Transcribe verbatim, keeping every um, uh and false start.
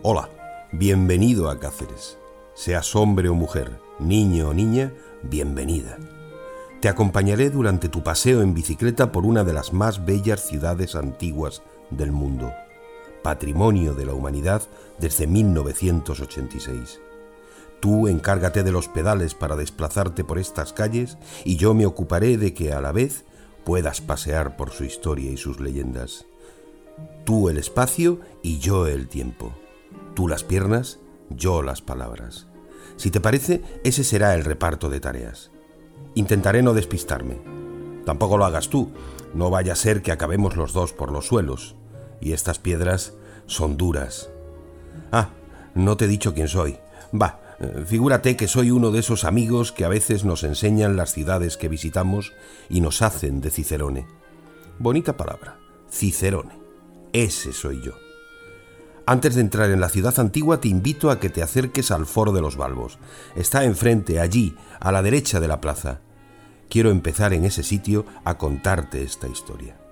Hola, bienvenido a Cáceres. Seas hombre o mujer, niño o niña, bienvenida. Te acompañaré durante tu paseo en bicicleta por una de las más bellas ciudades antiguas del mundo, patrimonio de la humanidad desde mil novecientos ochenta y seis. Tú encárgate de los pedales para desplazarte por estas calles y yo me ocuparé de que a la vez puedas pasear por su historia y sus leyendas. Tú el espacio y yo el tiempo. Tú las piernas, yo las palabras. Si te parece, ese será el reparto de tareas. Intentaré no despistarme. Tampoco lo hagas tú. No vaya a ser que acabemos los dos por los suelos. Y estas piedras son duras. Ah, no te he dicho quién soy. Va, figúrate que soy uno de esos amigos que a veces nos enseñan las ciudades que visitamos y nos hacen de Cicerone. Bonita palabra, Cicerone. Ese soy yo. Antes de entrar en la ciudad antigua te invito a que te acerques al Foro de los Balbos. Está enfrente, allí, a la derecha de la plaza. Quiero empezar en ese sitio a contarte esta historia.